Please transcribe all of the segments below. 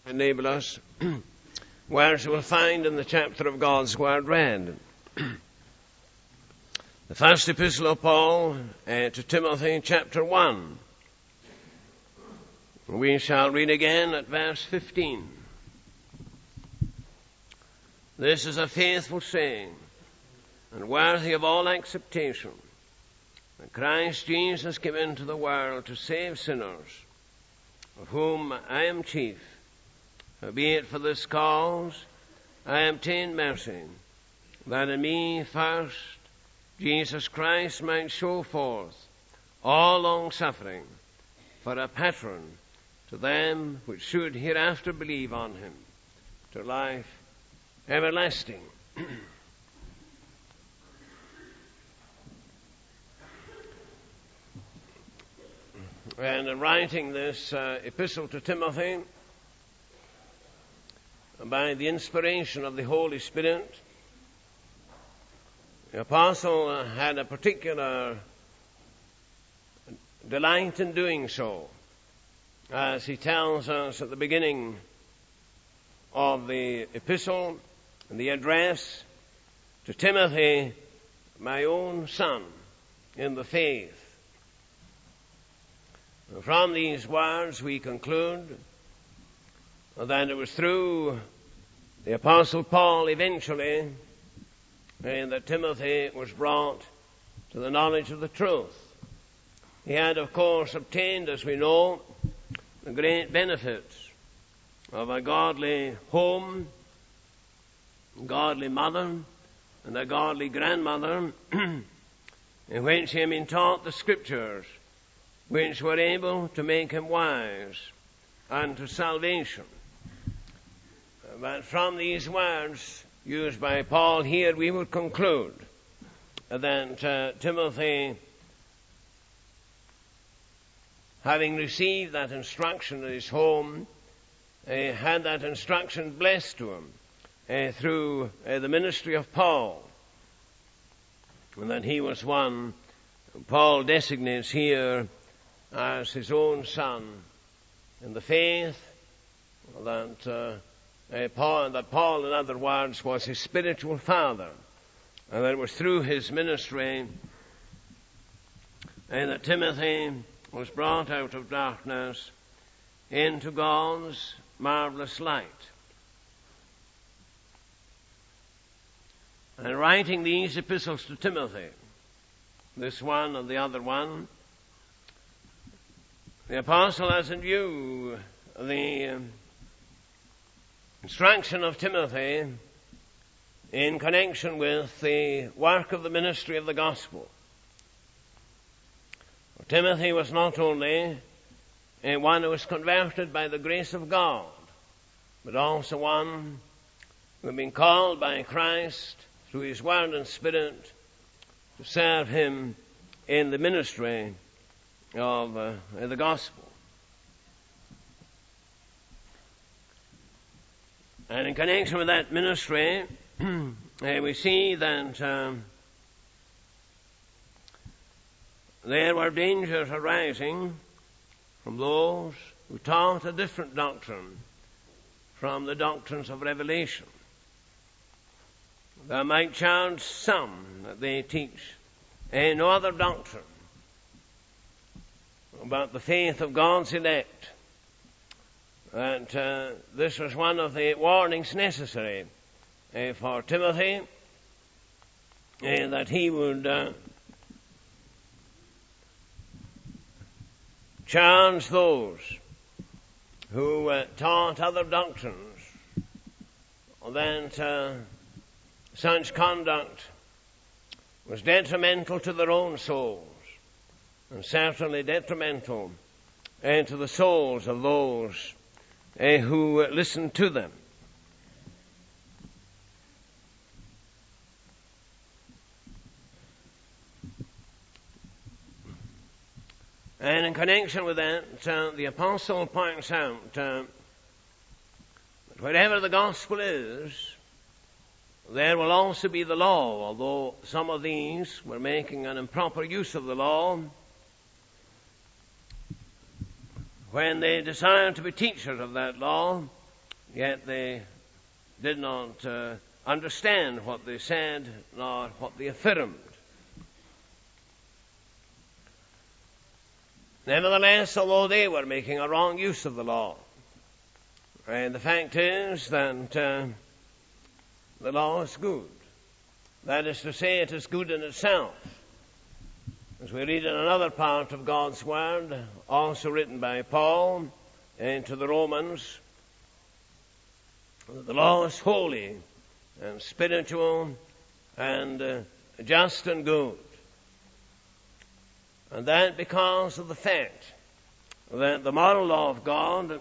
enable us words we'll find in the chapter of God's Word read. The first epistle of Paul to Timothy, chapter 1. We shall read again at verse 15. This is a faithful saying and worthy of all acceptation, that Christ Jesus came into the world to save sinners, of whom I am chief. Howbeit for this cause I obtained mercy, that in me first Jesus Christ might show forth all long suffering for a pattern to them which should hereafter believe on him to life everlasting. And in writing this epistle to Timothy, by the inspiration of the Holy Spirit, the apostle had a particular delight in doing so, as he tells us at the beginning of the epistle and the address to Timothy, my own son in the faith. From these words we conclude that it was through the Apostle Paul eventually that Timothy was brought to the knowledge of the truth. He had, of course, obtained, as we know, the great benefits of a godly home, a godly mother, and a godly grandmother, in which he had been taught the Scriptures, which were able to make him wise unto salvation. But from these words used by Paul here, we will conclude that Timothy, having received that instruction in his home, had that instruction blessed to him through the ministry of Paul, and that he was one Paul designates here as his own son in the faith, that Paul, in other words, was his spiritual father, and that it was through his ministry that Timothy was brought out of darkness into God's marvelous light. And writing these epistles to Timothy, this one and the other one, the apostle has in view the instruction of Timothy in connection with the work of the ministry of the gospel. Timothy was not only one who was converted by the grace of God, but also one who had been called by Christ through his word and spirit to serve him in the ministry of the gospel. And in connection with that ministry, we see that there were dangers arising from those who taught a different doctrine from the doctrines of revelation. There might charge some that they teach no other doctrine about the faith of God's elect. And this was one of the warnings necessary for Timothy, that he would charge those who taught other doctrines that such conduct was detrimental to their own souls, and certainly detrimental to the souls of those who listened to them. And in connection with that, the apostle points out that wherever the gospel is, there will also be the law, although some of these were making an improper use of the law when they desired to be teachers of that law. yet they did not understand what they said nor what they affirmed. Nevertheless, although they were making a wrong use of the law, and the fact is that the law is good. That is to say, it is good in itself. As we read in another part of God's Word, also written by Paul to the Romans, the law is holy and spiritual and just and good. And that because of the fact that the moral law of God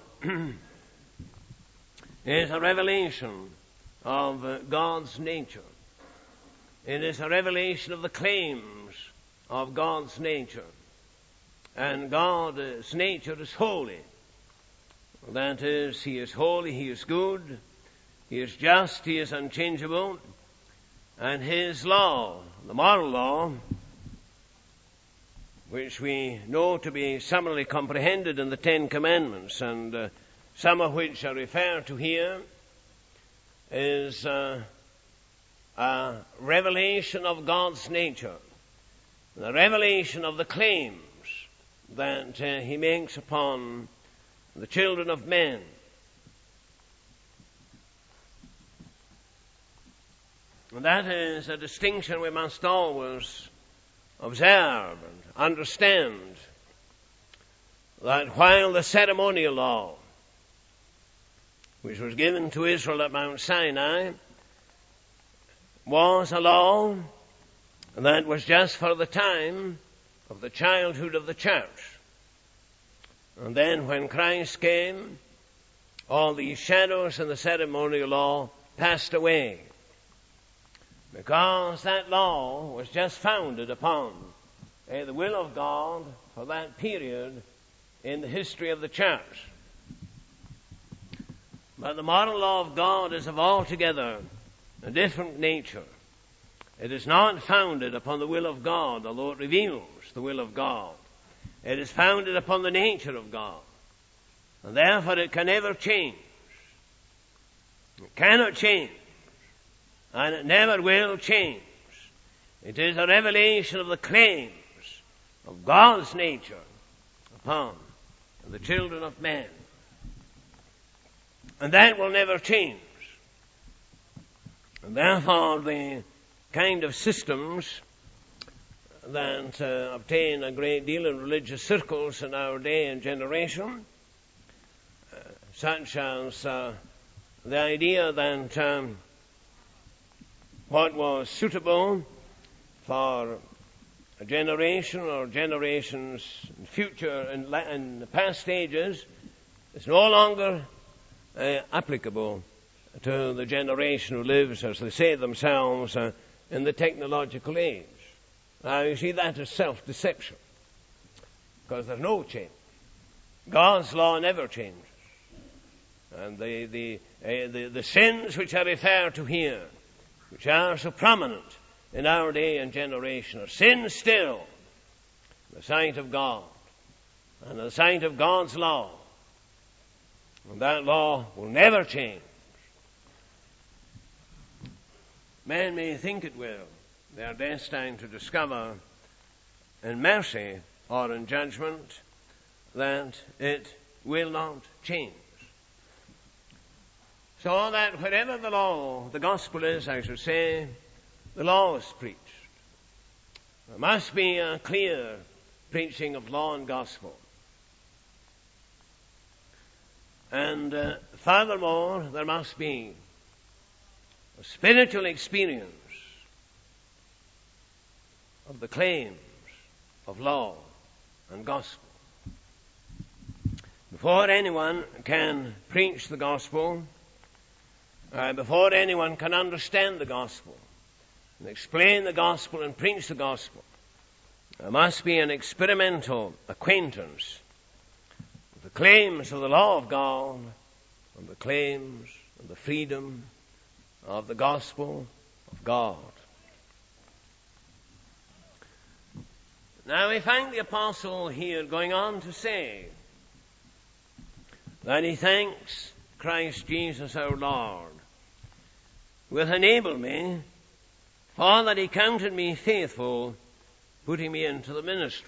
is a revelation of God's nature. It is a revelation of the claims of God's nature. And God's nature is holy. That is, He is holy, He is good, He is just, He is unchangeable. And His law, the moral law, which we know to be summarily comprehended in the Ten Commandments, and some of which are referred to here, is a revelation of God's nature, the revelation of the claims that He makes upon the children of men. And that is a distinction we must always observe and understand, that while the ceremonial law, which was given to Israel at Mount Sinai, was a law that was just for the time of the childhood of the church. And then when Christ came, all these shadows in the ceremonial law passed away, because that law was just founded upon the will of God for that period in the history of the church. But the moral law of God is of altogether a different nature. It is not founded upon the will of God, although it reveals the will of God. It is founded upon the nature of God. And therefore it can never change. It cannot change. And it never will change. It is a revelation of the claims of God's nature upon the children of men. And that will never change. And therefore the kind of systems that obtain a great deal in religious circles in our day and generation, such as the idea that what was suitable for a generation or generations in future in the past ages is no longer applicable to the generation who lives, as they say themselves, in the technological age. Now you see, that is self-deception, because there's no change. God's law never changes. And the sins which are referred to here, which are so prominent in our day and generation, are sins still in the sight of God and in the sight of God's law. And that law will never change. Men may think it will. They are destined to discover in mercy or in judgment that it will not change. So that wherever the law, the gospel is, I should say, the law is preached. There must be a clear preaching of law and gospel. And furthermore, there must be a spiritual experience of the claims of law and gospel. Before anyone can preach the gospel, before anyone can understand the gospel and explain the gospel and preach the gospel, there must be an experimental acquaintance with the claims of the law of God and the claims of the freedom of the gospel of God. Now we find the apostle here going on to say that he thanks Christ Jesus our Lord, who hath enabled me, for that he counted me faithful, putting me into the ministry.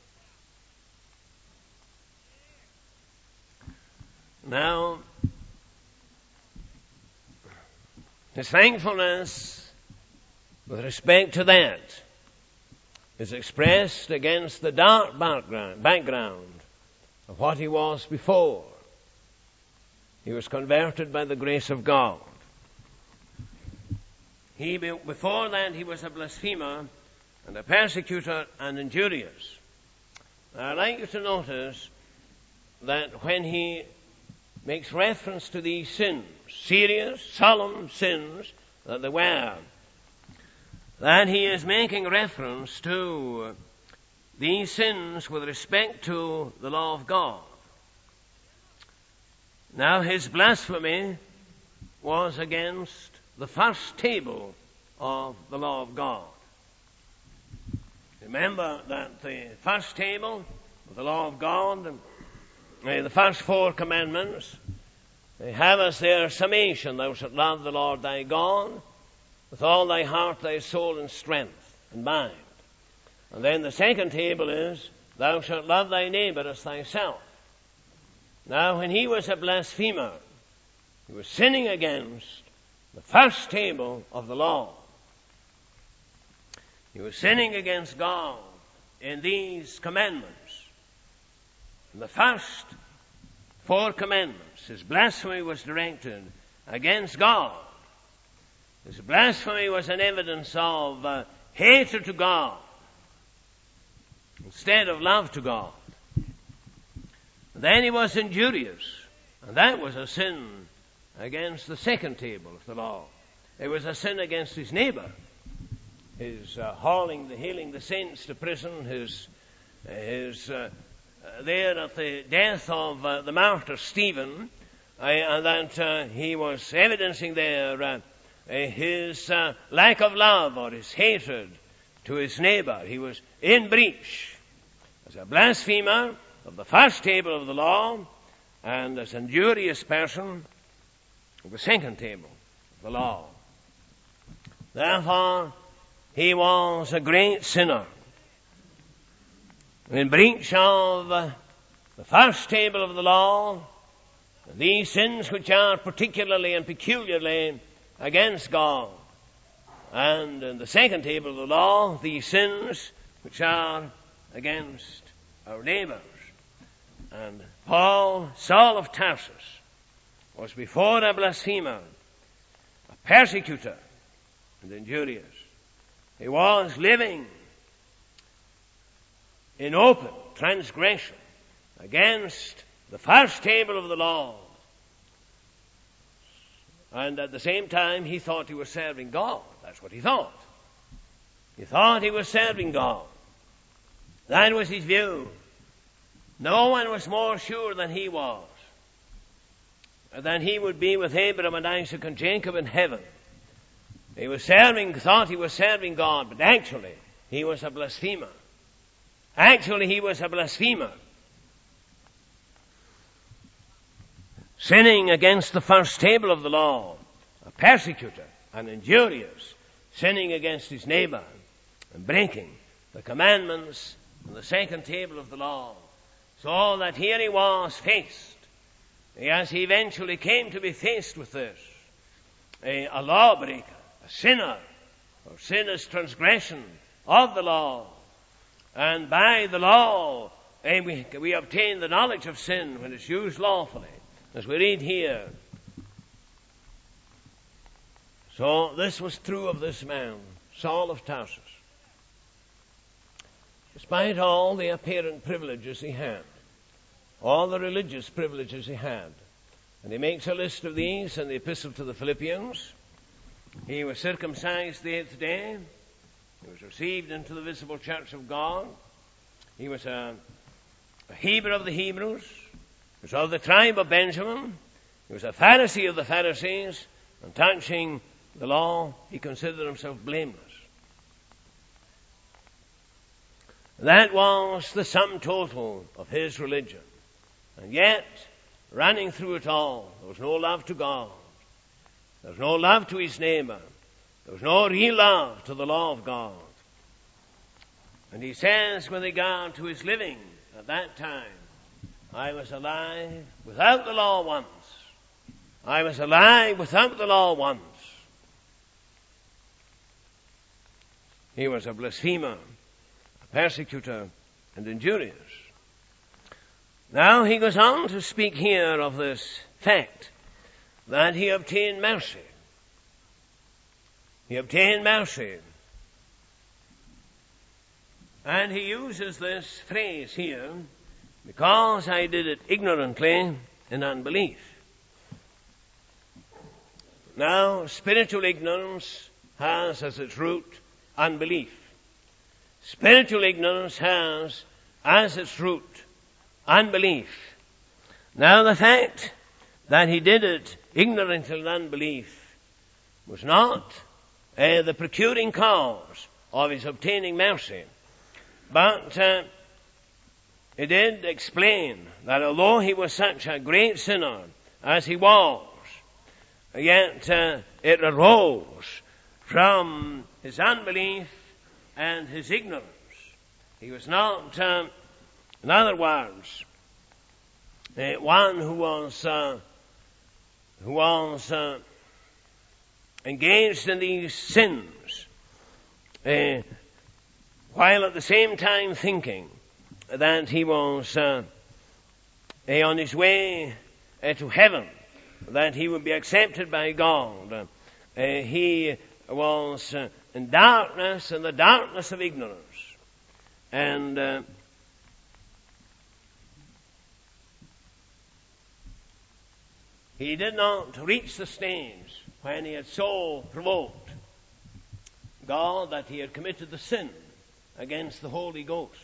Now, his thankfulness with respect to that is expressed against the dark background of what he was before. He was converted by the grace of God. Before that, he was a blasphemer and a persecutor and injurious. Now, I'd like you to notice that when he makes reference to these sins, serious, solemn sins that they were, that he is making reference to these sins with respect to the law of God. Now, his blasphemy was against the first table of the law of God. Remember that the first table of the law of God, the first 4 commandments, they have as their summation: thou shalt love the Lord thy God with all thy heart, thy soul, and strength, and mind. And then the second table is, thou shalt love thy neighbor as thyself. Now, when he was a blasphemer, he was sinning against the first table of the law. He was sinning against God in these commandments. In the first 4 commandments, his blasphemy was directed against God. His blasphemy was an evidence of hatred to God instead of love to God. Then he was injurious, and that was a sin against the second table of the law. It was a sin against his neighbor. His hailing the saints to prison, his there at the death of the martyr Stephen, and that he was evidencing there his lack of love or his hatred to his neighbor. He was in breach as a blasphemer of the first table of the law and as an injurious person of the second table of the law. Therefore, he was a great sinner in breach of the first table of the law, these sins which are particularly and peculiarly against God, and in the second table of the law, these sins which are against our neighbors. And Paul, Saul of Tarsus, was before a blasphemer, a persecutor, and injurious. He was living in open transgression against the first table of the law. And at the same time, he thought he was serving God. That's what he thought. He thought he was serving God. That was his view. No one was more sure than he was that he would be with Abraham and Isaac and Jacob in heaven. He was thought he was serving God, but actually he was a blasphemer. Actually, he was a blasphemer, sinning against the first table of the law, a persecutor, an injurious, sinning against his neighbor, and breaking the commandments on the second table of the law. So that here he was faced, as he eventually came to be faced with this, a lawbreaker, a sinner, for sin is transgression of the law. And by the law, we obtain the knowledge of sin when it's used lawfully, as we read here. So this was true of this man, Saul of Tarsus. Despite all the apparent privileges he had, all the religious privileges he had, and he makes a list of these in the Epistle to the Philippians. He was circumcised the 8th day. He was received into the visible church of God. He was a Hebrew of the Hebrews. He was of the tribe of Benjamin. He was a Pharisee of the Pharisees. And touching the law, he considered himself blameless. That was the sum total of his religion. And yet, running through it all. There was no love to God. There was no love to his neighbor. There was no real love to the law of God. And he says with regard to his living at that time, I was alive without the law once. I was alive without the law once. He was a blasphemer, a persecutor, and injurious. Now he goes on to speak here of this fact that he obtained mercy. He obtained mercy. And he uses this phrase here, because I did it ignorantly in unbelief. Now, spiritual ignorance has as its root unbelief. Spiritual ignorance has as its root unbelief. Now, the fact that he did it ignorantly in unbelief was not the procuring cause of his obtaining mercy. But he did explain that although he was such a great sinner as he was, yet it arose from his unbelief and his ignorance. He was not, in other words, one who was engaged in these sins, while at the same time thinking that he was on his way to heaven, that he would be accepted by God. He was in darkness, in the darkness of ignorance. And he did not reach the stage when he had so provoked God that he had committed the sin against the Holy Ghost.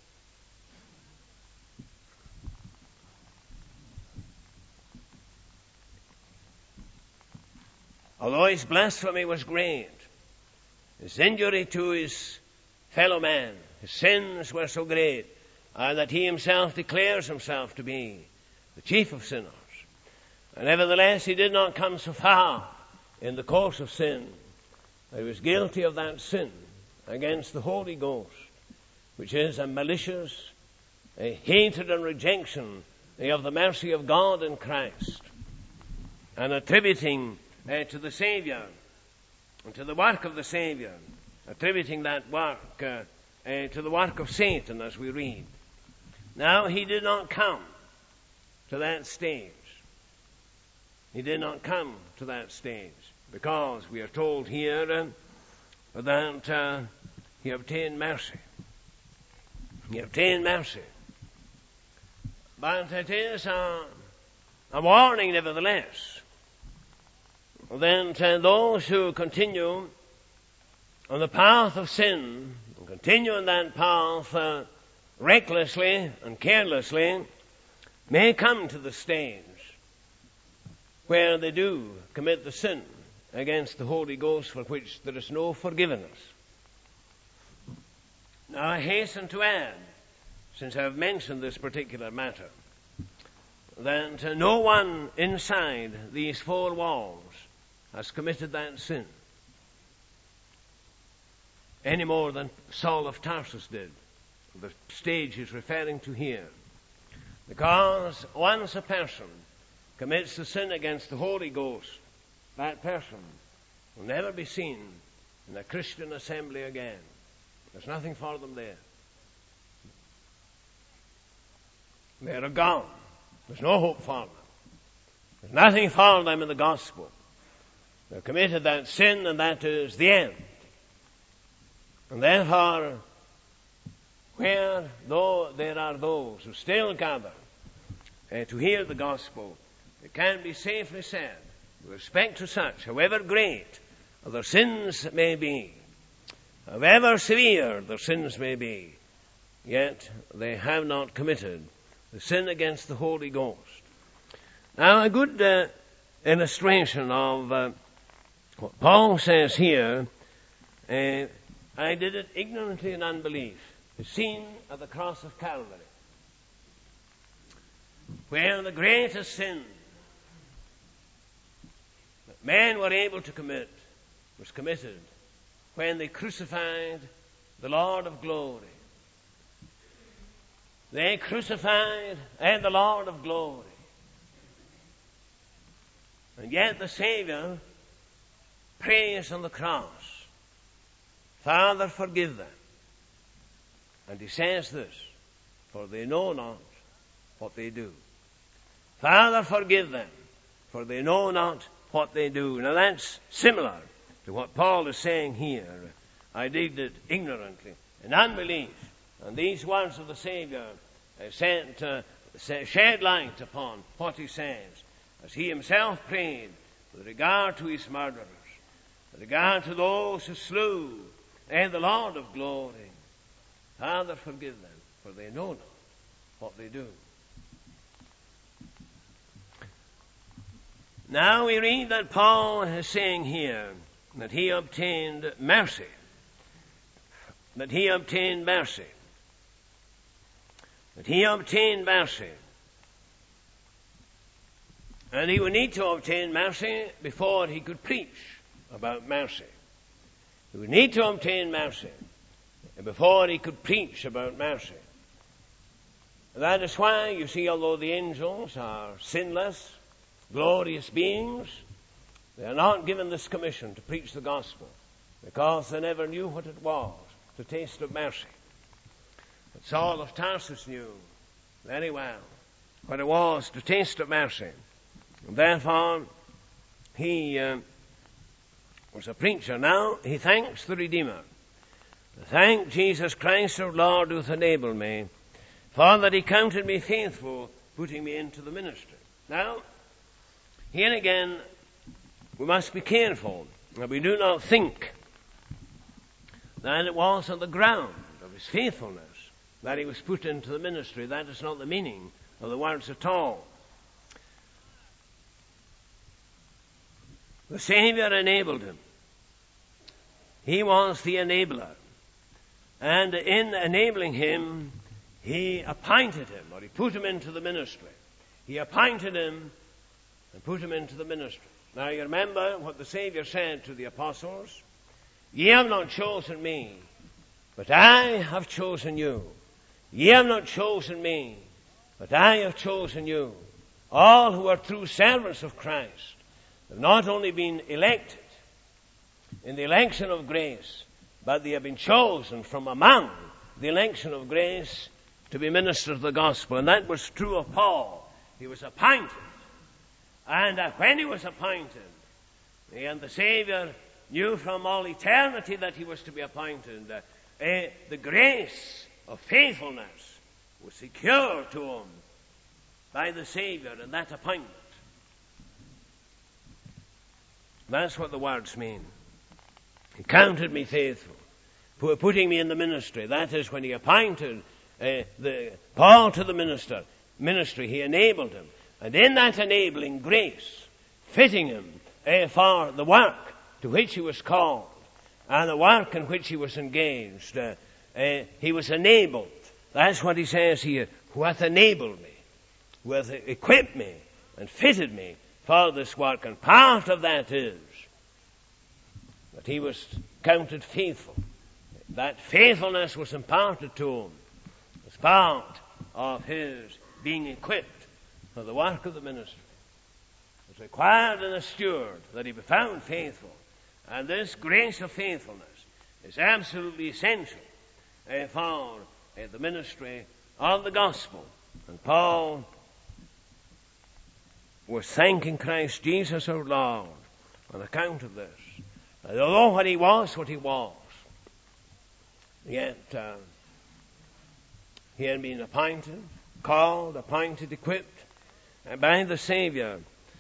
Although his blasphemy was great, his injury to his fellow man, his sins were so great that he himself declares himself to be the chief of sinners. And nevertheless, he did not come so far in the course of sin that he was guilty of that sin against the Holy Ghost, which is a malicious hatred and rejection of the mercy of God in Christ, and attributing to the Savior and to the work of the Savior, attributing that work to the work of Satan, as we read. Now, he did not come to that stage. He did not come to that stage, because we are told here that he obtained mercy. He obtained mercy. But it is a warning, nevertheless, that those who continue on the path of sin, and continue on that path recklessly and carelessly, may come to the stage where they do commit the sin against the Holy Ghost, for which there is no forgiveness. Now, I hasten to add, since I have mentioned this particular matter, that no one inside these four walls has committed that sin any more than Saul of Tarsus did, the stage he's referring to here. Because once a person commits the sin against the Holy Ghost, that person will never be seen in a Christian assembly again. There's nothing for them there. They are gone. There's no hope for them. There's nothing for them in the gospel. They've committed that sin, and that is the end. And therefore, where though there are those who still gather to hear the gospel, it can be safely said, with respect to such, however great their sins may be, however severe their sins may be, yet they have not committed the sin against the Holy Ghost. Now, a good illustration of what Paul says here, I did it ignorantly in unbelief, is seen at the cross of Calvary. where the greatest sin that men were able to commit was committed when they crucified the Lord of glory. They crucified the Lord of glory. And yet the Savior prays on the cross, Father, forgive them. And he says this, for they know not what they do. Father, forgive them, for they know not what they do. Now that's similar to what Paul is saying here. I did it ignorantly, in unbelief. And these words of the Savior shed light upon what he says, as he himself prayed with regard to his murderers, with regard to those who slew the Lord of glory. Father, forgive them, for they know not what they do. Now we read that Paul is saying here that he obtained mercy. That he obtained mercy. That he obtained mercy. And he would need to obtain mercy before he could preach about mercy. He would need to obtain mercy before he could preach about mercy. That is why, you see, although the angels are sinless, glorious beings, they are not given this commission to preach the gospel, because they never knew what it was to taste of mercy. But Saul of Tarsus knew very well what it was to taste of mercy. And therefore, he was a preacher. Now he thanks the Redeemer. Thank Jesus Christ our Lord, who hath enabled me, for that he counted me faithful, putting me into the ministry. Now, here again, we must be careful that we do not think that it was on the ground of his faithfulness that he was put into the ministry. That is not the meaning of the words at all. The Savior enabled him. He was the enabler. And in enabling him, he appointed him, or he put him into the ministry. He appointed him and put him into the ministry. Now you remember what the Savior said to the apostles. Ye have not chosen me, but I have chosen you. Ye have not chosen me, but I have chosen you. All who are true servants of Christ have not only been elected in the election of grace, but they have been chosen from among the election of grace to be ministers of the gospel. And that was true of Paul. He was appointed. And when he was appointed, and the Savior knew from all eternity that he was to be appointed, the grace of faithfulness was secured to him by the Savior in that appointment. That's what the words mean. He counted me faithful, putting me in the ministry. That is, when he appointed Paul to the ministry, he enabled him. And in that enabling grace, fitting him for the work to which he was called and the work in which he was engaged, he was enabled. That's what he says here, who hath enabled me, who hath equipped me and fitted me for this work. And part of that is that he was counted faithful. That faithfulness was imparted to him as part of his being equipped for the work of the ministry. It was required in a steward that he be found faithful. And this grace of faithfulness is absolutely essential for the ministry of the gospel. And Paul was thanking Christ Jesus our Lord on account of this. And although what he was, yet he had been appointed, called, appointed, equipped by the Savior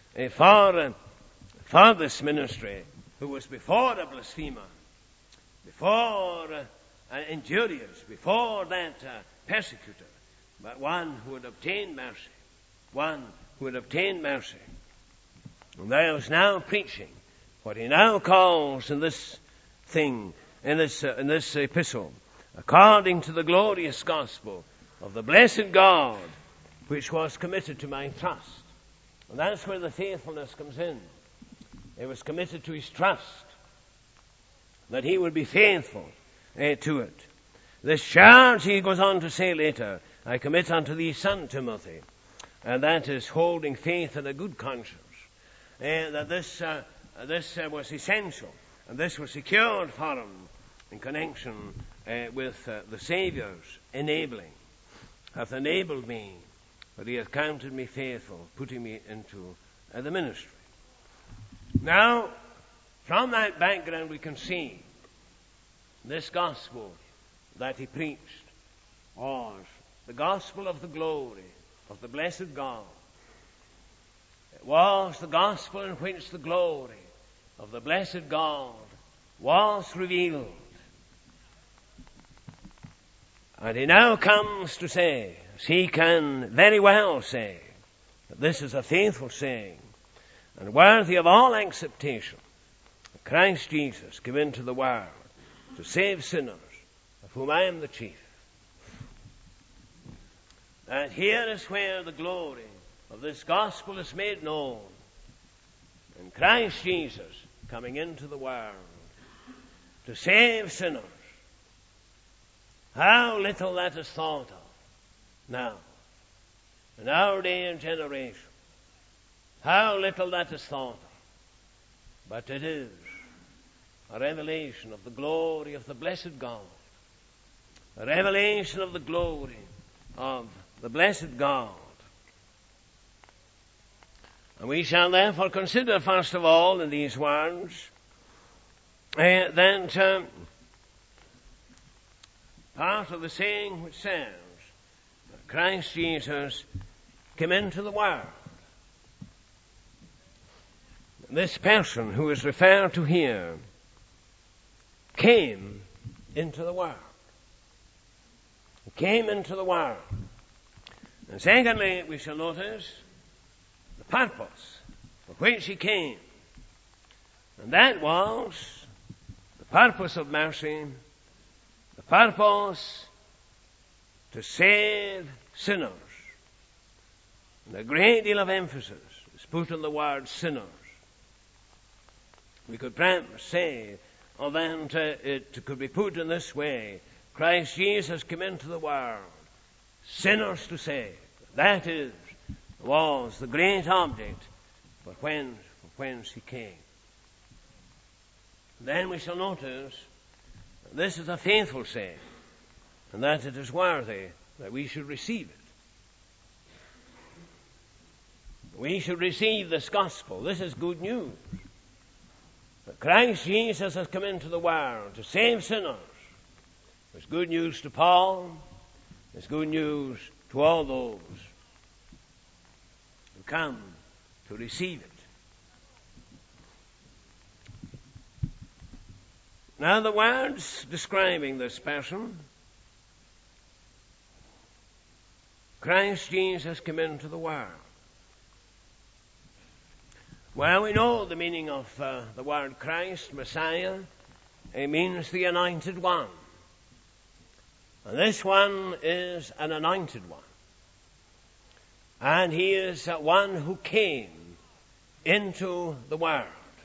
for this ministry, who was before a blasphemer, before an injurious, before that persecutor, but one who would obtain mercy. And there was now preaching what he now calls in this epistle, according to the glorious gospel of the blessed God, which was committed to my trust. And that's where the faithfulness comes in. It was committed to his trust, that he would be faithful to it. This charge, he goes on to say later, I commit unto thee, son Timothy, and that is holding faith and a good conscience. That this was essential, and this was secured for him in connection with the Saviour's enabling. Hath enabled me, but he hath counted me faithful, putting me into the ministry. Now, from that background we can see this gospel that he preached was the gospel of the glory of the blessed God. It was the gospel in which the glory of the blessed God was revealed. And he now comes to say, as he can very well say, that this is a faithful saying and worthy of all acceptation. Christ Jesus came into the world to save sinners, of whom I am the chief. And here is where the glory of this gospel is made known. And Christ Jesus coming into the world to save sinners. How little that is thought of now, in our day and generation. How little that is thought of. But it is a revelation of the glory of the blessed God. A revelation of the glory of the blessed God. And we shall therefore consider, first of all, in these words, that part of the saying which says that Christ Jesus came into the world. This person who is referred to here came into the world. He came into the world. And secondly, we shall notice the purpose for which he came. And that was the purpose of mercy, the purpose to save sinners. And a great deal of emphasis is put on the word sinners. We could perhaps say, or then it could be put in this way, Christ Jesus came into the world, sinners to save. That was the great object for whence he came. Then we shall notice this is a faithful saying, and that it is worthy that we should receive it. We should receive this gospel. This is good news. That Christ Jesus has come into the world to save sinners. It's good news to Paul. It's good news to all those who come to receive it. Now the words describing this person, Christ Jesus came into the world. Well, we know the meaning of the word Christ, Messiah. It means the anointed one. And this one is an anointed one. And he is one who came into the world.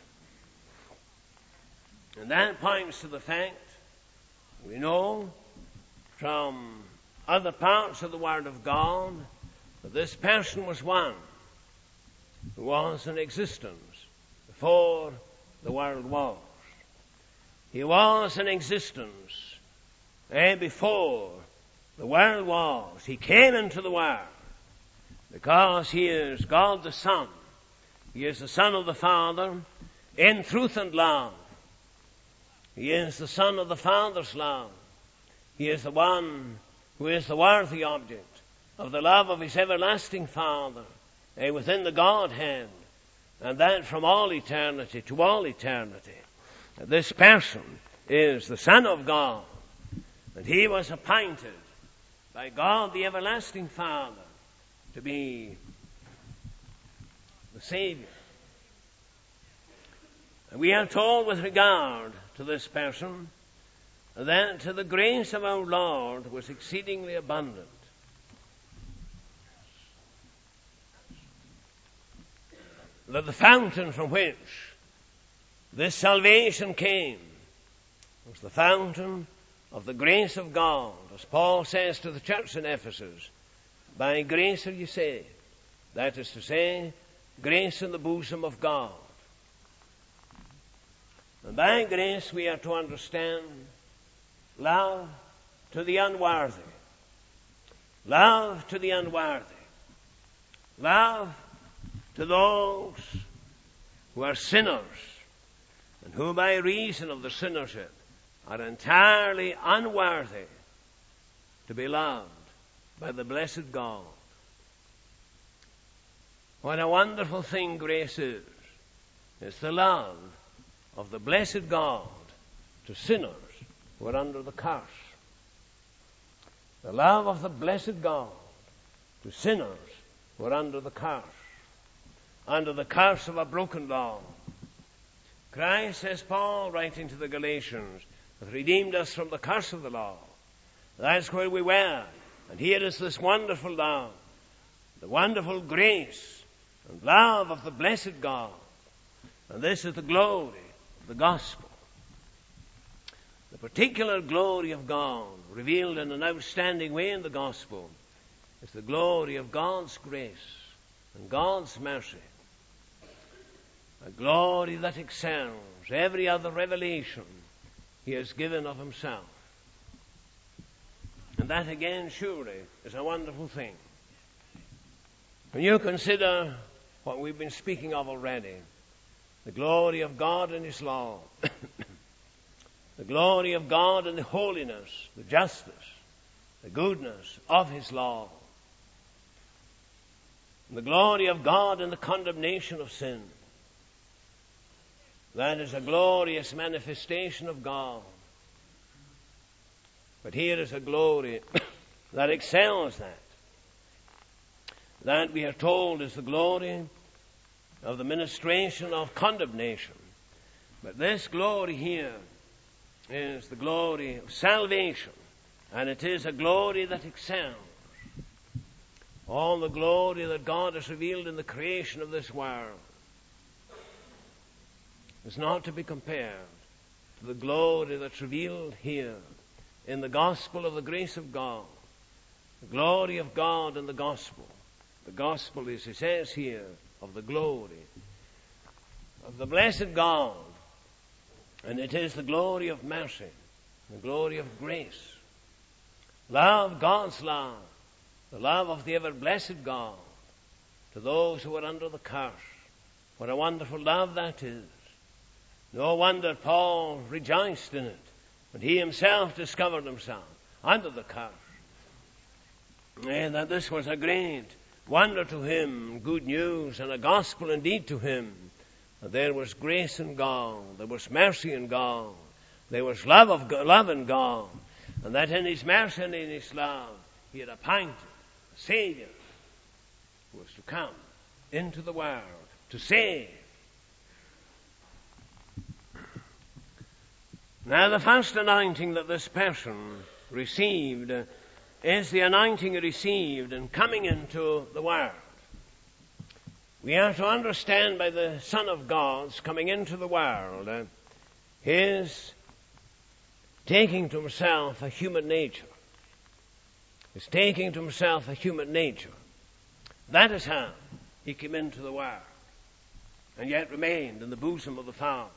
And that points to the fact, we know from other parts of the Word of God, that this person was one who was in existence before the world was. He was in existence before the world was. He came into the world because he is God the Son. He is the Son of the Father in truth and love. He is the Son of the Father's love. He is the one who is the worthy object of the love of his everlasting Father within the Godhead, and that from all eternity to all eternity. This person is the Son of God, and he was appointed by God the everlasting Father to be the Savior. And we are told with regard to this person that the grace of our Lord was exceedingly abundant. that the fountain from which this salvation came was the fountain of the grace of God. As Paul says to the church in Ephesus, by grace are you saved. That is to say, grace in the bosom of God. And by grace we are to understand love to the unworthy. Love to the unworthy. Love to those who are sinners and who by reason of their sinnership are entirely unworthy to be loved by the blessed God. What a wonderful thing grace is. It's the love of the blessed God to sinners who are under the curse. The love of the blessed God to sinners who are under the curse of a broken law. Christ, says Paul, writing to the Galatians, hath redeemed us from the curse of the law. That's where we were. And here is this wonderful love, the wonderful grace and love of the blessed God. And this is the glory of the gospel. The particular glory of God revealed in an outstanding way in the gospel is the glory of God's grace and God's mercy. A glory that excels every other revelation He has given of Himself. And that again surely is a wonderful thing. When you consider what we've been speaking of already, the glory of God and His law, the glory of God and the holiness, the justice, the goodness of His law, the glory of God and the condemnation of sin. That is a glorious manifestation of God. But here is a glory that excels that. That we are told is the glory of the ministration of condemnation. But this glory here is the glory of salvation. And it is a glory that excels all the glory that God has revealed in the creation of this world. Is not to be compared to the glory that's revealed here in the gospel of the grace of God. The glory of God in the gospel. The gospel is, he says here, of the glory of the blessed God. And it is the glory of mercy, the glory of grace. Love, God's love, the love of the ever-blessed God to those who are under the curse. What a wonderful love that is. No wonder Paul rejoiced in it when he himself discovered himself under the curse. And that this was a great wonder to him, good news and a gospel indeed to him. That there was grace in God, there was mercy in God, there was love in God, and that in His mercy and in His love He had appointed a Savior who was to come into the world to save. Now the first anointing that this person received is the anointing he received in coming into the world. We are to understand by the Son of God's coming into the world His taking to Himself a human nature. His taking to Himself a human nature. That is how He came into the world and yet remained in the bosom of the Father.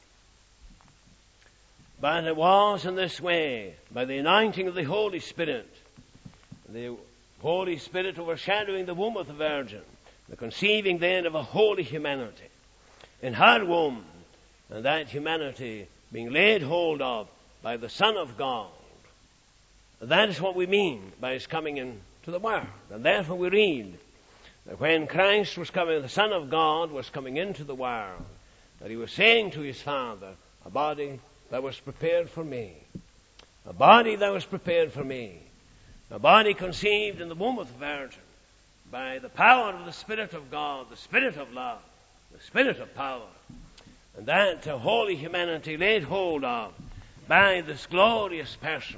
But it was in this way, by the anointing of the Holy Spirit, the Holy Spirit overshadowing the womb of the Virgin, the conceiving then of a holy humanity in her womb, and that humanity being laid hold of by the Son of God. That is what we mean by His coming into the world. And therefore we read that when Christ was coming, the Son of God was coming into the world, that He was saying to His Father, a body that was prepared for me, a body that was prepared for me, a body conceived in the womb of the Virgin, by the power of the Spirit of God, the Spirit of love, the Spirit of power, and that holy humanity laid hold of by this glorious person.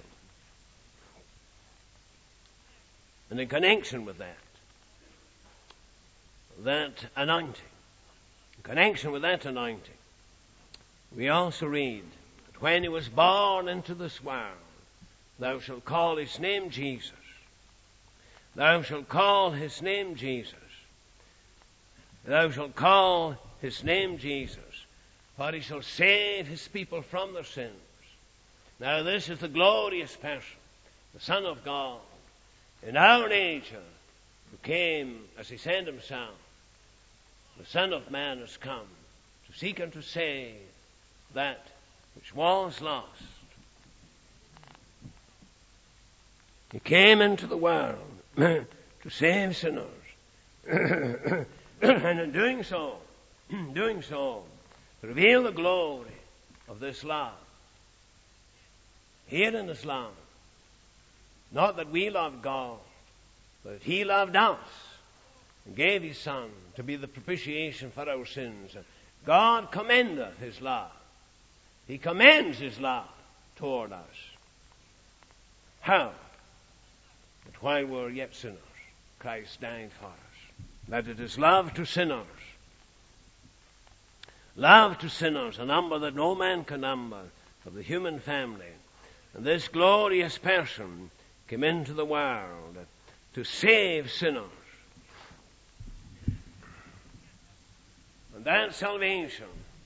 And in connection with that anointing, connection with that anointing, we also read that when he was born into this world, thou shalt call his name Jesus. Thou shalt call his name Jesus. Thou shalt call his name Jesus, for he shall save his people from their sins. Now this is the glorious person, the Son of God, in our nature, who came as he sent himself. The Son of Man has come to seek and to save that which was lost. He came into the world to save sinners. And in doing so, to reveal the glory of this love. Here in this love, not that we loved God, but that he loved us and gave his Son to be the propitiation for our sins. God commendeth his love. He commends his love toward us. How? That while we were yet sinners, Christ died for us. That it is love to sinners. Love to sinners, a number that no man can number of the human family. And this glorious person came into the world to save sinners. And that salvation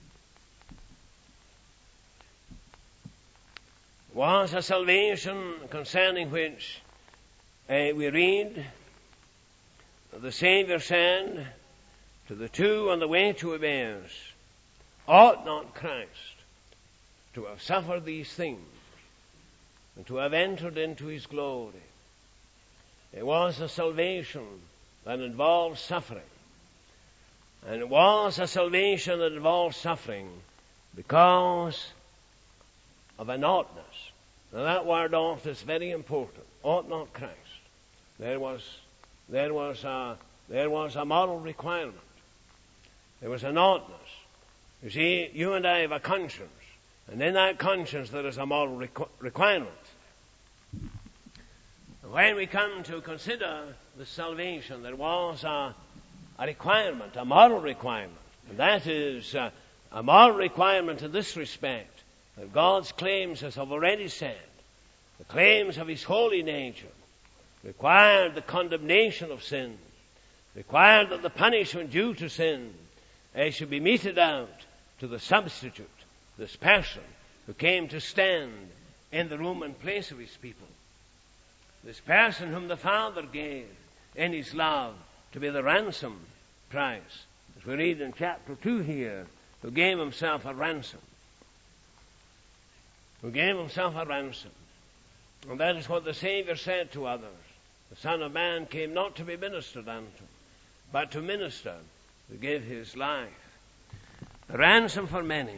was a salvation concerning which we read, the Savior said to the two on the way to Emmaus, ought not Christ to have suffered these things and to have entered into his glory? It was a salvation that involved suffering. And it was a salvation that involved suffering because of an oughtness. Now that word ought is very important. Ought not Christ. There was a moral requirement. There was an oughtness. You see, you and I have a conscience. And in that conscience there is a moral requirement. When we come to consider the salvation, there was a requirement, a moral requirement. And that is a moral requirement in this respect, that God's claims, as I've already said, the claims of his holy nature, required the condemnation of sin, required that the punishment due to sin should be meted out to the substitute, this person who came to stand in the room and place of his people. This person whom the Father gave in his love to be the ransom price, as we read in chapter 2 here, who gave himself a ransom. Who gave himself a ransom. And that is what the Savior said to others. The Son of Man came not to be ministered unto, but to minister, to give his life. A ransom for many.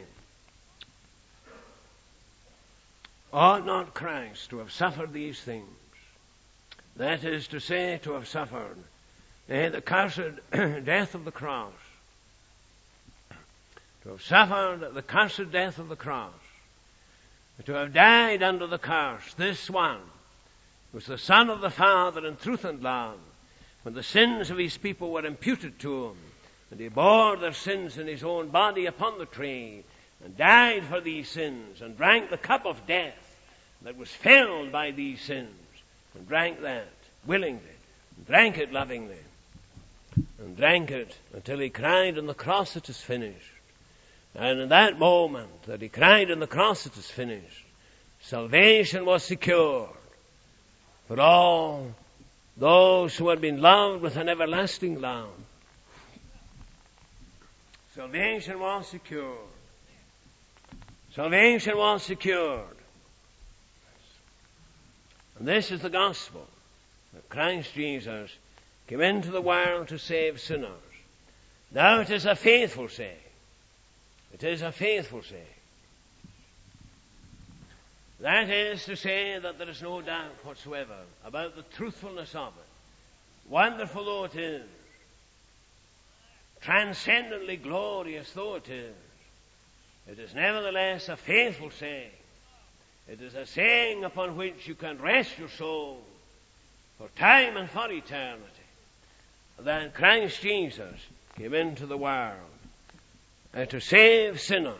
Ought not Christ to have suffered these things? That is to say, to have suffered the cursed death of the cross. To have suffered the cursed death of the cross. To have died under the curse. This one was the Son of the Father in truth and love, when the sins of his people were imputed to him, and he bore their sins in his own body upon the tree, and died for these sins, and drank the cup of death that was filled by these sins, and drank that willingly, and drank it lovingly, and drank it until he cried on the cross, it is finished. And in that moment that he cried on the cross, it is finished, salvation was secured for all those who had been loved with an everlasting love. Salvation was secured. Salvation was secured. And this is the gospel, that Christ Jesus came into the world to save sinners. Now it is a faithful saying. It is a faithful saying. That is to say that there is no doubt whatsoever about the truthfulness of it. Wonderful though it is, transcendently glorious though it is nevertheless a faithful saying. It is a saying upon which you can rest your soul for time and for eternity. That Christ Jesus came into the world to save sinners.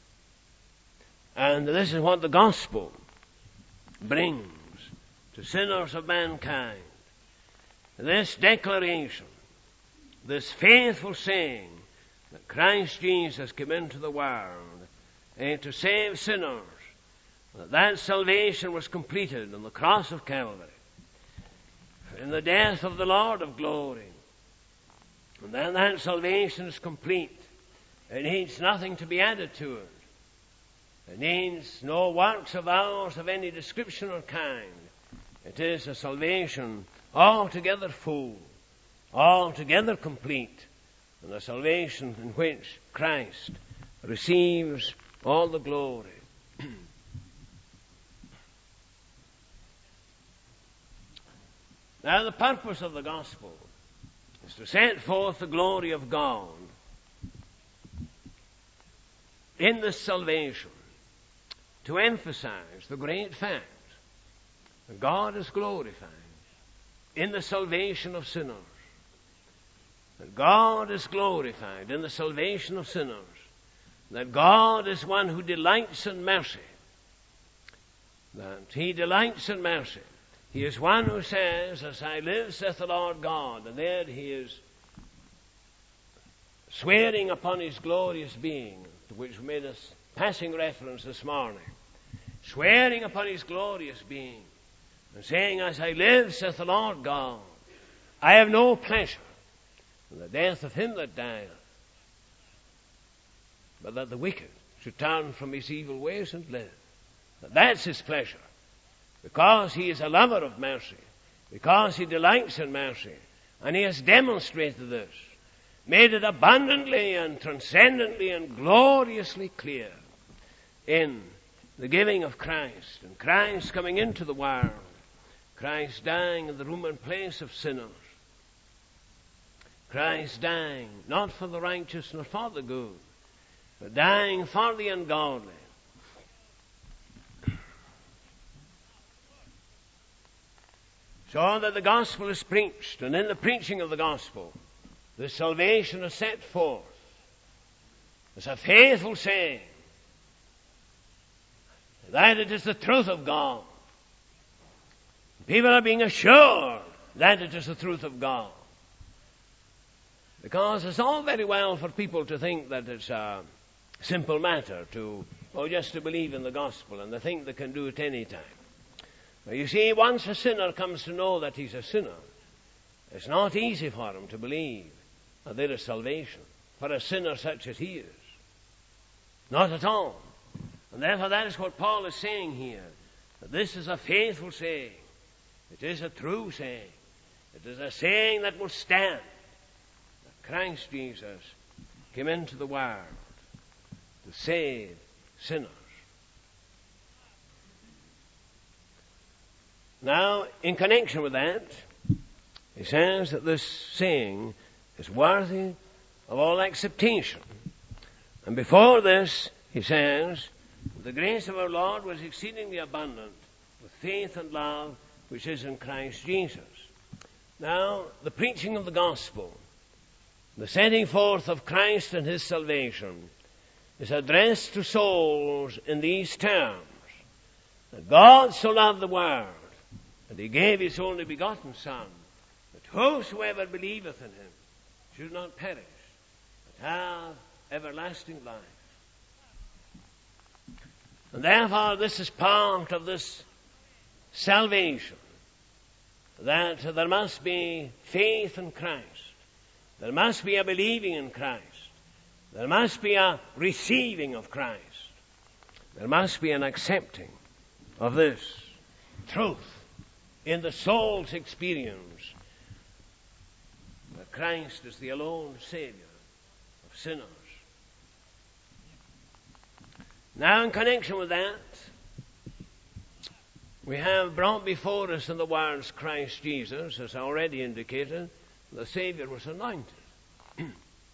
And this is what the gospel brings to sinners of mankind. This declaration, this faithful saying that Christ Jesus came into the world to save sinners, that salvation was completed on the cross of Calvary, in the death of the Lord of glory. And then that salvation is complete. It needs nothing to be added to it. It needs no works of ours of any description or kind. It is a salvation altogether full, altogether complete, and a salvation in which Christ receives all the glory. Now, the purpose of the gospel is to set forth the glory of God in this salvation, to emphasize the great fact that God is glorified in the salvation of sinners. That God is glorified in the salvation of sinners. That God is one who delights in mercy. That He delights in mercy. He is one who says, "As I live, saith the Lord God." And there He is swearing upon His glorious being, to which we made a passing reference this morning. Swearing upon His glorious being and saying, "As I live, saith the Lord God, I have no pleasure in the death of him that dieth, but that the wicked should turn from his evil ways and live." That's His pleasure, because He is a lover of mercy, because He delights in mercy, and He has demonstrated this, made it abundantly and transcendently and gloriously clear in the giving of Christ, and Christ coming into the world, Christ dying in the room and place of sinners, Christ dying not for the righteous nor for the good, but dying for the ungodly. So that the gospel is preached, and in the preaching of the gospel, the salvation is set forth as a faithful saying that it is the truth of God. People are being assured that it is the truth of God. Because it's all very well for people to think that it's a simple matter just to believe in the gospel, and they think they can do it any time. But you see, once a sinner comes to know that he's a sinner, it's not easy for him to believe that there is salvation for a sinner such as he is. Not at all. And therefore that is what Paul is saying here, that this is a faithful saying. It is a true saying. It is a saying that will stand. That Christ Jesus came into the world to save sinners. Now, in connection with that, he says that this saying is worthy of all acceptation. And before this, he says, the grace of our Lord was exceedingly abundant with faith and love which is in Christ Jesus. Now, the preaching of the gospel, the setting forth of Christ and His salvation, is addressed to souls in these terms: that God so loved the world that He gave His only begotten Son, that whosoever believeth in Him should not perish, but have everlasting life. And therefore this is part of this salvation, that there must be faith in Christ, there must be a believing in Christ, there must be a receiving of Christ, there must be an accepting of this truth in the soul's experience that Christ is the alone Savior of sinners. Now, in connection with that, we have brought before us in the words Christ Jesus, as already indicated, the Savior was anointed. The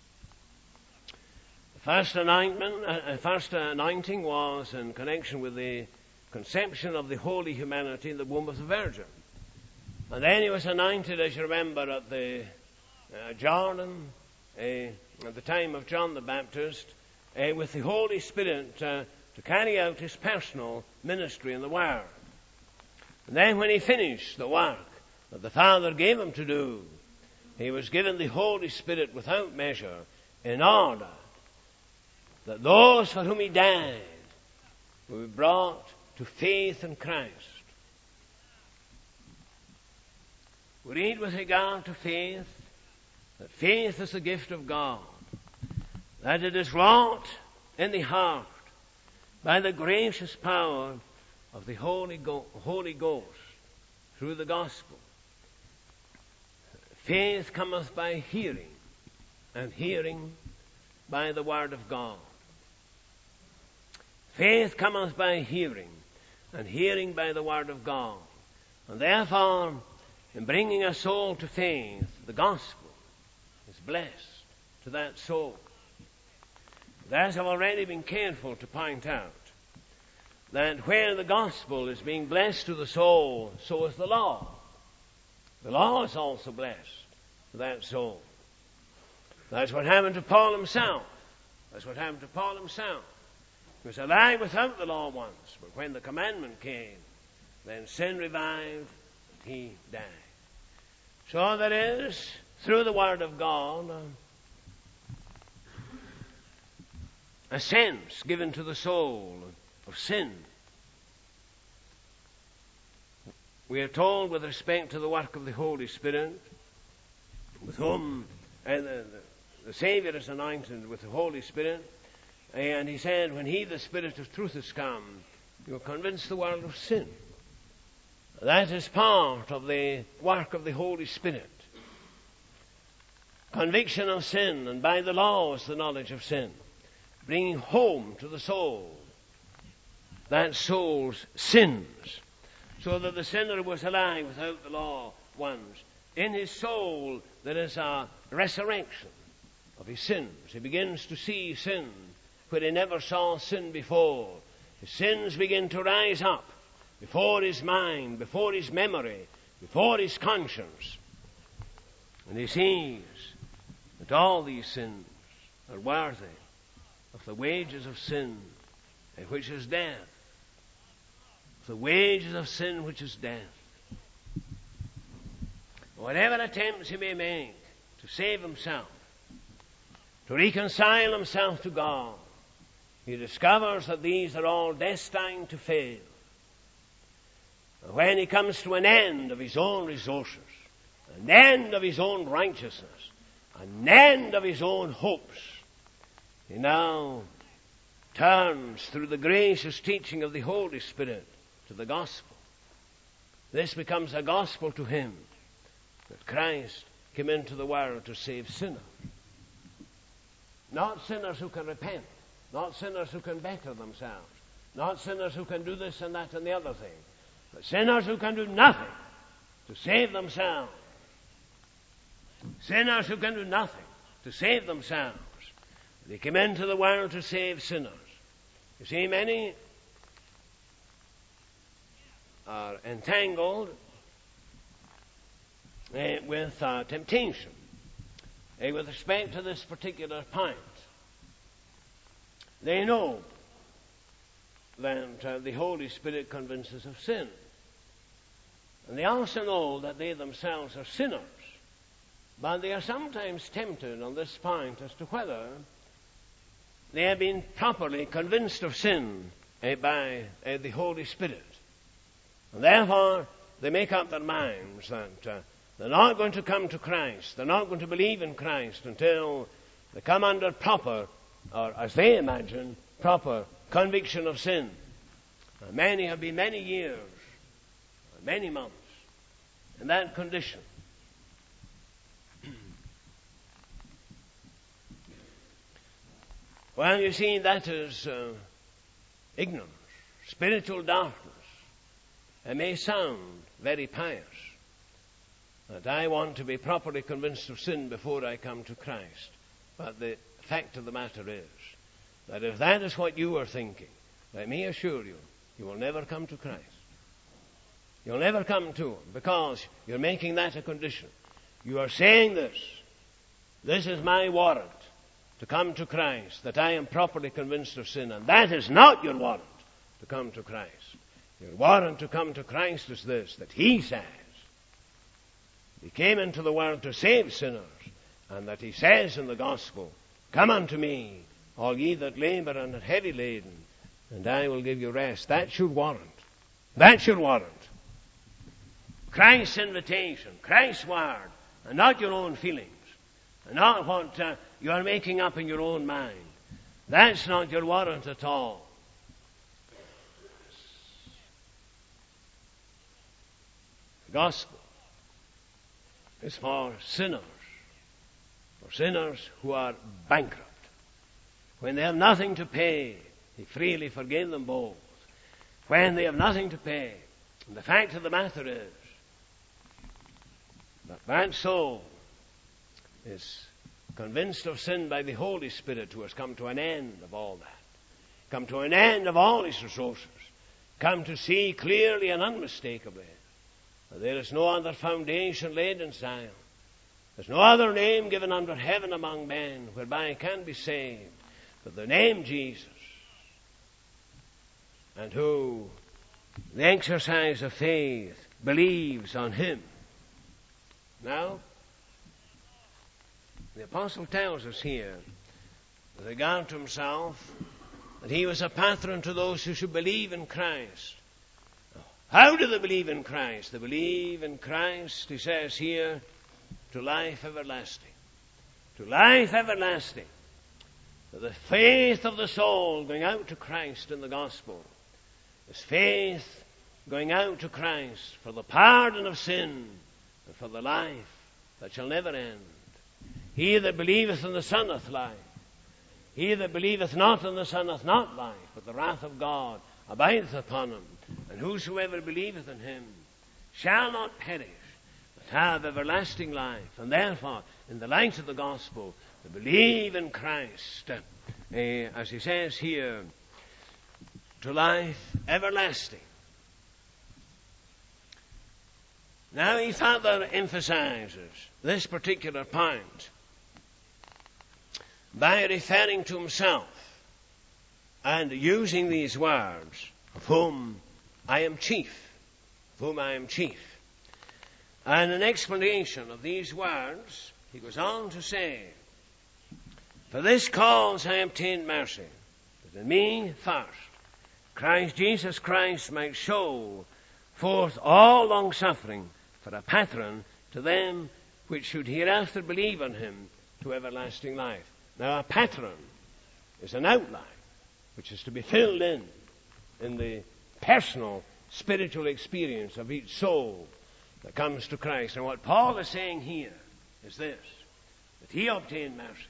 first anointing was in connection with the conception of the holy humanity in the womb of the Virgin. And then He was anointed, as you remember, at the Jordan, at the time of John the Baptist, with the Holy Spirit to carry out his personal ministry in the world. And then when he finished the work that the Father gave him to do, he was given the Holy Spirit without measure in order that those for whom he died will be brought to faith in Christ. We read with regard to faith that faith is the gift of God, that it is wrought in the heart by the gracious power of the Holy Ghost through the gospel. Faith cometh by hearing, and hearing by the word of God. Faith cometh by hearing, and hearing by the word of God. And therefore, in bringing a soul to faith, the gospel is blessed to that soul. As I've already been careful to point out, that where the gospel is being blessed to the soul, so is the law. The law is also blessed to that soul. That's what happened to Paul himself. That's what happened to Paul himself. He was alive without the law once, but when the commandment came, then sin revived, and he died. So there is, through the Word of God, a sense given to the soul of sin. We are told with respect to the work of the Holy Spirit, with whom the Savior is anointed with the Holy Spirit, and he said, when he, the Spirit of truth, is come, he will convince the world of sin. That is part of the work of the Holy Spirit. Conviction of sin, and by the law is the knowledge of sin. Bringing home to the soul that soul's sins, so that the sinner was alive without the law once. In his soul there is a resurrection of his sins. He begins to see sin where he never saw sin before. His sins begin to rise up before his mind, before his memory, before his conscience. And he sees that all these sins are worthy of the wages of sin, which is death. The wages of sin, which is death. Whatever attempts he may make to save himself, to reconcile himself to God, he discovers that these are all destined to fail. And when he comes to an end of his own resources, an end of his own righteousness, an end of his own hopes, he now turns through the gracious teaching of the Holy Spirit to the gospel. This becomes a gospel to him, that Christ came into the world to save sinners. Not sinners who can repent, not sinners who can better themselves, not sinners who can do this and that and the other thing, but sinners who can do nothing to save themselves. Sinners who can do nothing to save themselves. They came into the world to save sinners. You see, many are entangled with temptation with respect to this particular point. They know that the Holy Spirit convinces of sin. And they also know that they themselves are sinners. But they are sometimes tempted on this point as to whether they have been properly convinced of sin by the Holy Spirit. And therefore, they make up their minds that they're not going to come to Christ. They're not going to believe in Christ until they come under proper, or as they imagine, proper conviction of sin. And many have been many years, many months, in that condition. Well, you see, that is ignorance, spiritual darkness. It may sound very pious, that I want to be properly convinced of sin before I come to Christ. But the fact of the matter is that if that is what you are thinking, let me assure you, you will never come to Christ. You'll never come to Him because you're making that a condition. You are saying this. This is my warrant to come to Christ, that I am properly convinced of sin. And that is not your warrant to come to Christ. Your warrant to come to Christ is this, that He says He came into the world to save sinners, and that He says in the gospel, come unto me, all ye that labor and are heavy laden, and I will give you rest. That should warrant. That should warrant. Christ's invitation, Christ's word, and not your own feelings, and not what you are making up in your own mind. That's not your warrant at all. The gospel is for sinners who are bankrupt. When they have nothing to pay, He freely forgave them both. When they have nothing to pay, and the fact of the matter is that soul is convinced of sin by the Holy Spirit, who has come to an end of all that, come to an end of all his resources, come to see clearly and unmistakably that there is no other foundation laid in Zion. There's no other name given under heaven among men whereby I can be saved but the name Jesus, and who, in the exercise of faith, believes on Him. Now, the apostle tells us here, with regard to himself, that he was a patron to those who should believe in Christ. How do they believe in Christ? They believe in Christ, he says here, to life everlasting. To life everlasting. The faith of the soul going out to Christ in the gospel is faith going out to Christ for the pardon of sin and for the life that shall never end. He that believeth in the Son hath life. He that believeth not in the Son hath not life, but the wrath of God abideth upon him. And whosoever believeth in Him shall not perish, but have everlasting life. And therefore, in the light of the gospel, to believe in Christ, as he says here, to life everlasting. Now he further emphasizes this particular point by referring to himself and using these words, of whom I am chief, of whom I am chief. And in explanation of these words, he goes on to say, for this cause I obtained mercy, that in me first Christ Jesus Christ might show forth all long-suffering for a pattern to them which should hereafter believe on Him to everlasting life. Now a pattern is an outline which is to be filled in the personal spiritual experience of each soul that comes to Christ. And what Paul is saying here is this, that he obtained mercy.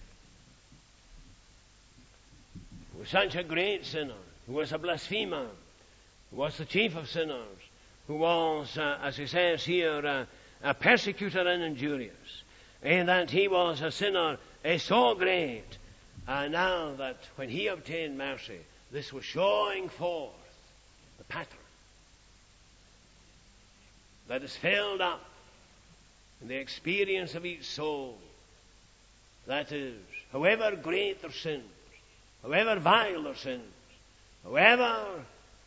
He was such a great sinner, who was a blasphemer, who was the chief of sinners, who was, as he says here, a persecutor and injurious, and that he was a sinner so great, now that when he obtained mercy, this was showing forth the pattern that is filled up in the experience of each soul. That is, however great their sins, however vile their sins, however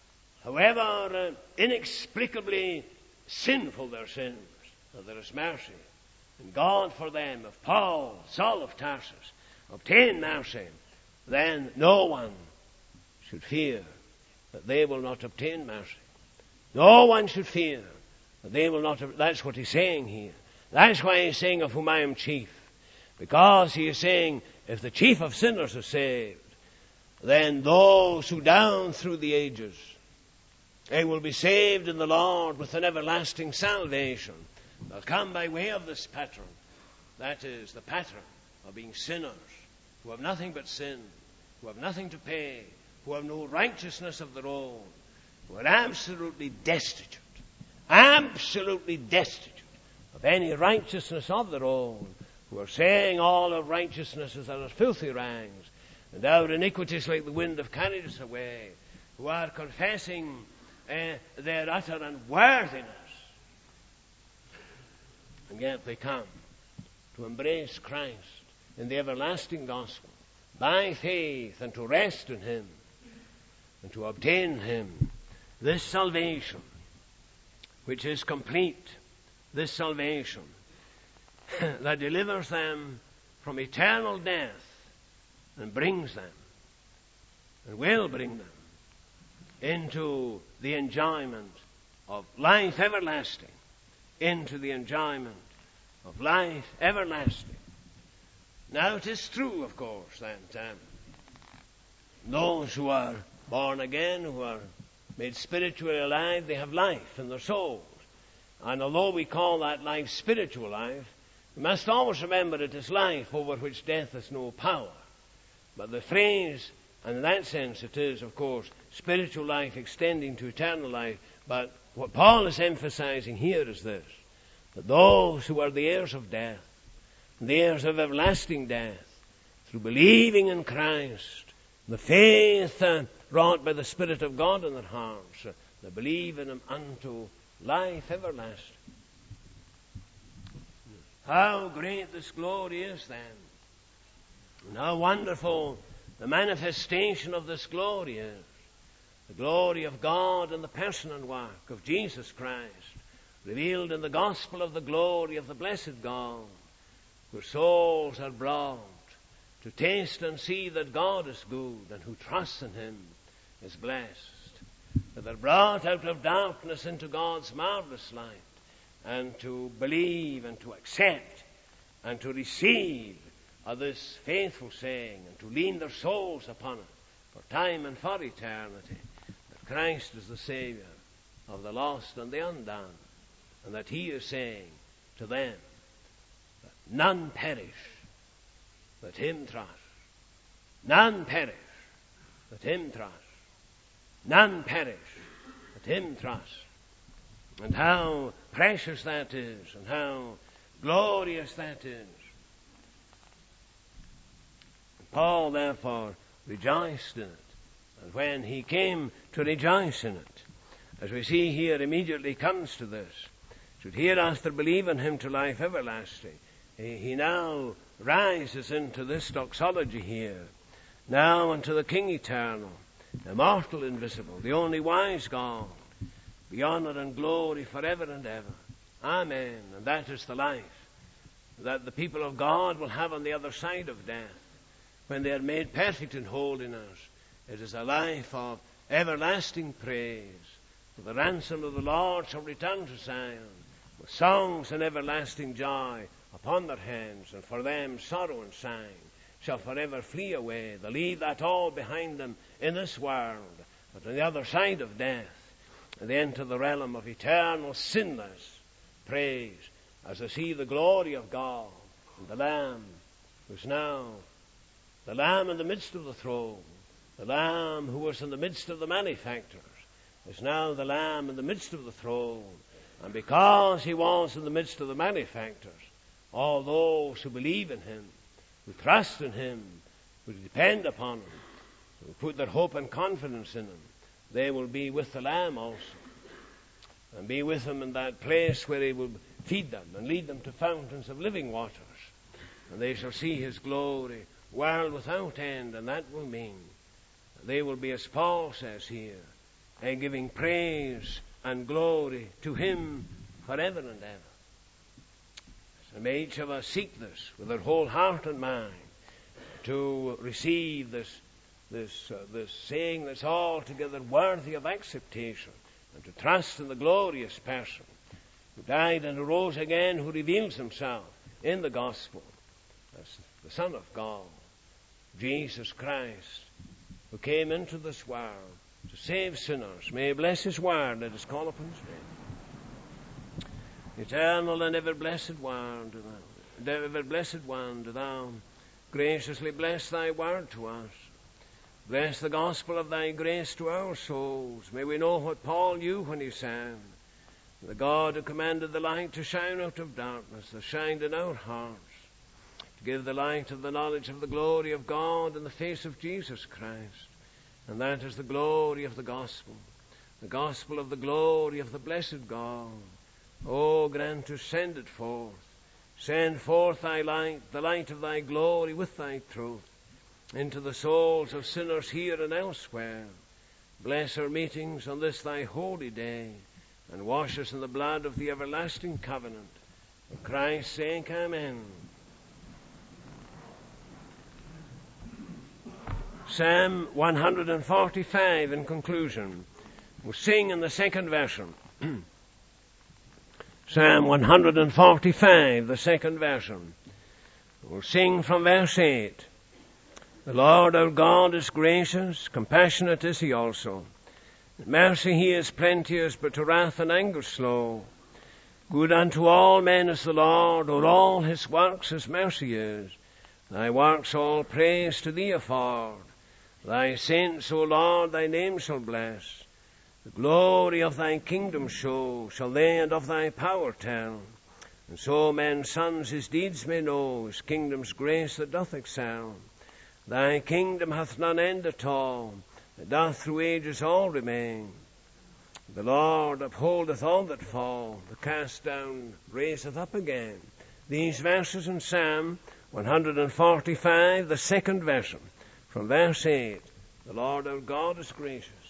inexplicably sinful their sins, that there is mercy in God for them. If Paul, Saul of Tarsus, obtained mercy, then no one should fear that they will not obtain mercy. No one should fear that they will not. That's what he's saying here. That's why he's saying, of whom I am chief. Because he is saying, if the chief of sinners is saved, then those who down through the ages, they will be saved in the Lord with an everlasting salvation. They'll come by way of this pattern. That is the pattern of being sinners who have nothing but sin, who have nothing to pay, who have no righteousness of their own, who are absolutely destitute of any righteousness of their own, who are saying all our righteousnesses are as filthy rags, and our iniquities like the wind have carried us away, who are confessing their utter unworthiness, and yet they come to embrace Christ in the everlasting gospel, by faith and to rest in him and to obtain him this salvation, which is complete, this salvation that delivers them from eternal death and brings them, and will bring them, into the enjoyment of life everlasting, into the enjoyment of life everlasting. Now it is true, of course, that those who are born again, who are made spiritually alive, they have life in their souls. And although we call that life spiritual life, we must always remember it is life over which death has no power. But the phrase, and in that sense it is, of course, spiritual life extending to eternal life. But what Paul is emphasizing here is this, that those who are the heirs of death, the heirs of everlasting death, through believing in Christ, the faith wrought by the Spirit of God in their hearts, they believe in him unto life everlasting. How great this glory is then, and how wonderful the manifestation of this glory is. The glory of God in the person and work of Jesus Christ, revealed in the gospel of the glory of the blessed God, where souls are brought to taste and see that God is good, and who trusts in him is blessed. That they're brought out of darkness into God's marvelous light, and to believe and to accept and to receive of this faithful saying, and to lean their souls upon it for time and for eternity, that Christ is the Savior of the lost and the undone, and that he is saying to them that none perish that him trust. None perish that him trust. None perish that him trust. And how precious that is, and how glorious that is. Paul therefore rejoiced in it. And when he came to rejoice in it, as we see here, immediately comes to this. Should hereafter believe in him to life everlasting. He now rises into this doxology here. Now unto the King eternal, immortal, invisible, the only wise God, be honor and glory forever and ever. Amen. And that is the life that the people of God will have on the other side of death, when they are made perfect in holiness. It is a life of everlasting praise. For the ransom of the Lord shall return to Zion, with songs and everlasting joy upon their hands, and for them sorrow and sighing shall forever flee away. They leave that all behind them in this world, but on the other side of death, and they enter the realm of eternal sinless praise, as they see the glory of God and the Lamb, who's now the Lamb in the midst of the throne, the Lamb who was in the midst of the malefactors, is now the Lamb in the midst of the throne. And because he was in the midst of the malefactors, all those who believe in him, who trust in him, who depend upon him, who put their hope and confidence in him, they will be with the Lamb also, and be with him in that place where he will feed them and lead them to fountains of living waters. And they shall see his glory, world without end, and that will mean they will be, as Paul says here, giving praise and glory to him forever and ever. So may each of us seek this with our whole heart and mind, to receive this saying that's altogether worthy of acceptation, and to trust in the glorious person who died and arose again, who reveals himself in the gospel as the Son of God, Jesus Christ, who came into this world to save sinners. May he bless his word. Let us call upon his name. Eternal and ever blessed one, do thou graciously bless thy word to us. Bless the gospel of thy grace to our souls. May we know what Paul knew when he sang, the God who commanded the light to shine out of darkness, has shined in our hearts, to give the light of the knowledge of the glory of God in the face of Jesus Christ. And that is the glory of the gospel of the glory of the blessed God. Oh, grant to send it forth. Send forth thy light, the light of thy glory with thy truth, into the souls of sinners here and elsewhere. Bless our meetings on this thy holy day, and wash us in the blood of the everlasting covenant. For Christ's sake, amen. Psalm 145 in conclusion. We'll sing in the second version. Psalm 145, the second version. We'll sing from verse 8. The Lord our God is gracious, compassionate is he also. In mercy he is plenteous, but to wrath and anger slow. Good unto all men is the Lord, o'er all his works his mercy is. Thy works all praise to thee afford. Thy saints, O Lord, thy name shall bless. The glory of thy kingdom show, shall they and of thy power tell. And so men's sons his deeds may know, his kingdom's grace that doth excel. Thy kingdom hath none end at all, it doth through ages all remain. The Lord upholdeth all that fall, the cast down raiseth up again. These verses in Psalm 145, the second version, from verse 8. The Lord our God is gracious.